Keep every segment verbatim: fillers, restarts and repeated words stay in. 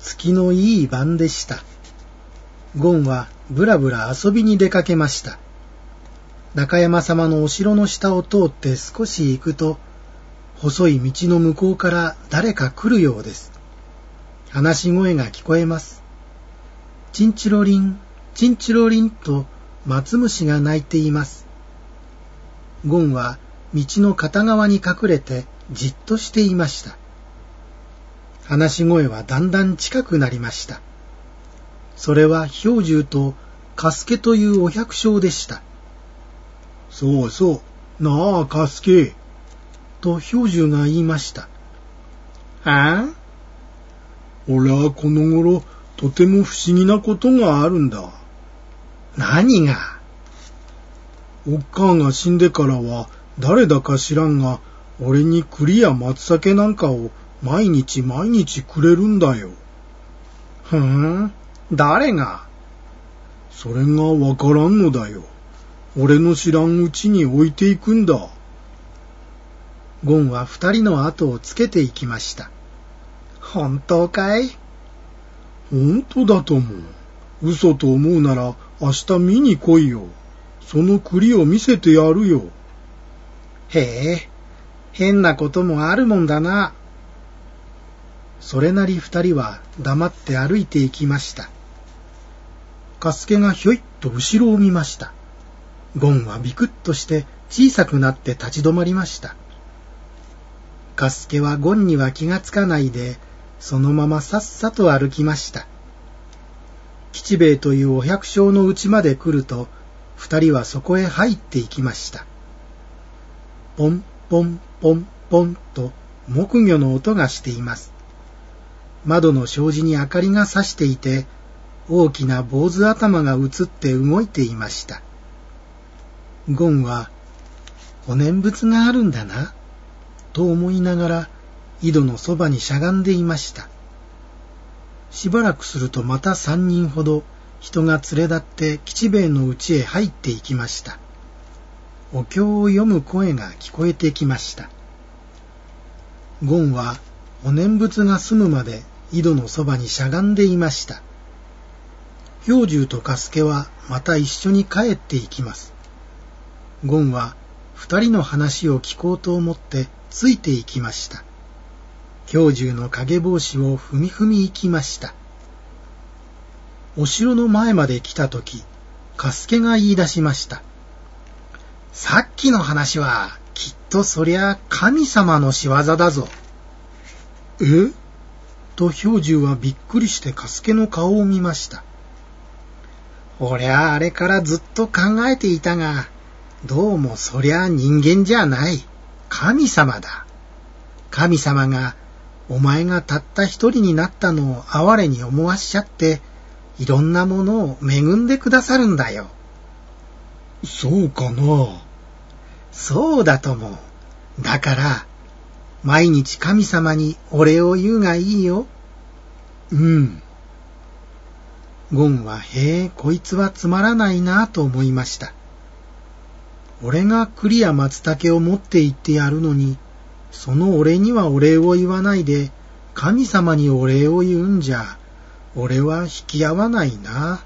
月のいい晩でした。ゴンはぶらぶら遊びに出かけました。中山様のお城の下を通って少し行くと、細い道の向こうから誰か来るようです。話し声が聞こえます。チンチロリン、チンチロリンと松虫が鳴いています。ゴンは道の片側に隠れてじっとしていました。話し声はだんだん近くなりました。それは兵十とカスケというお百姓でした。そうそう、なあカスケ、と兵十が言いました。はあ？俺はこの頃とても不思議なことがあるんだ。何が？おっかあが死んでからは誰だか知らんが、俺に栗や松茸なんかを毎日毎日くれるんだよ。ふーん、誰が？それがわからんのだよ。俺の知らんうちに置いていくんだ。ゴンは二人の後をつけていきました。本当かい？本当だと思う。嘘と思うなら明日見に来いよ。その栗を見せてやるよ。へえ、変なこともあるもんだな。それなり二人は黙って歩いていきました。カスケがひょいっと後ろを見ました。ゴンはビクッとして小さくなって立ち止まりました。カスケはゴンには気がつかないで、そのままさっさと歩きました。吉兵衛というお百姓の家まで来ると、二人はそこへ入っていきました。ポンポンポンポンと木魚の音がしています。窓の障子に明かりがさしていて、大きな坊主頭が映って動いていました。ゴンは、お念仏があるんだな、と思いながら、井戸のそばにしゃがんでいました。しばらくするとまた三人ほど人が連れ立って吉兵衛の家へ入っていきました。お経を読む声が聞こえてきました。ゴンはお念仏が済むまで井戸のそばにしゃがんでいました。兵十とカスケはまた一緒に帰っていきます。ゴンは二人の話を聞こうと思ってついていきました。兵十の影帽子を踏み踏み行きました。お城の前まで来たとき、カスケが言い出しました。さっきの話はきっとそりゃ神様の仕業だぞ。え？と兵十はびっくりしてカスケの顔を見ました。俺はあれからずっと考えていたが、どうもそりゃ人間じゃない。神様だ。神様がお前がたった一人になったのを哀れに思わしちゃって、いろんなものを恵んでくださるんだよ。そうかな。そうだと思う。だから、毎日神様にお礼を言うがいいよ。うん。ゴンは、へえ、こいつはつまらないなと思いました。俺が栗や松茸を持って行ってやるのに、その俺にはお礼を言わないで、神様にお礼を言うんじゃ、俺は引き合わないな。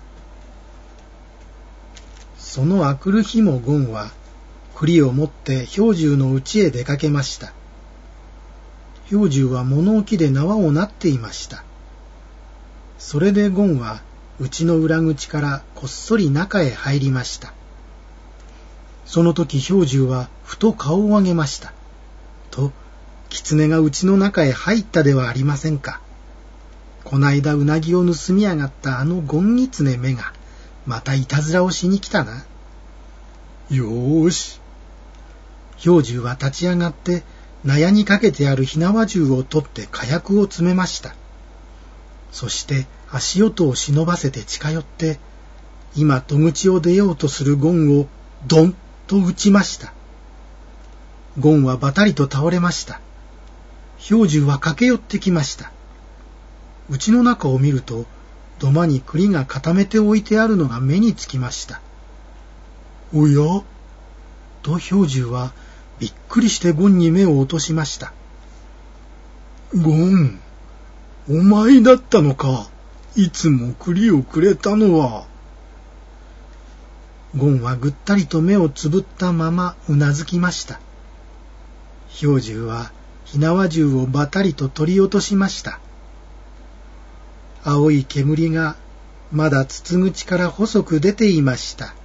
その明くる日もゴンは、栗を持って兵十の家へ出かけました。兵十は物置で縄をなっていました。それでゴンは、家の裏口からこっそり中へ入りました。その時兵十はふと顔を上げました。と、狐が家の中へ入ったではありませんか。こないだうなぎを盗みやがったあのゴンギツネめが、またいたずらをしに来たな。よーし。兵十は立ち上がって、納屋にかけてある火縄銃を取って火薬を詰めました。そして足音を忍ばせて近寄って、今戸口を出ようとするゴンをドンと撃ちました。ゴンはばたりと倒れました。兵十は駆け寄ってきました。家の中を見ると、土間に栗が固めて置いてあるのが目につきました。おや？と兵十はびっくりしてゴンに目を落としました。ゴン、 お前だったのか。いつも栗をくれたのは。ゴンはぐったりと目をつぶったままうなずきました。兵十は火縄銃をばたりと取り落としました。青い煙がまだ筒口から細く出ていました。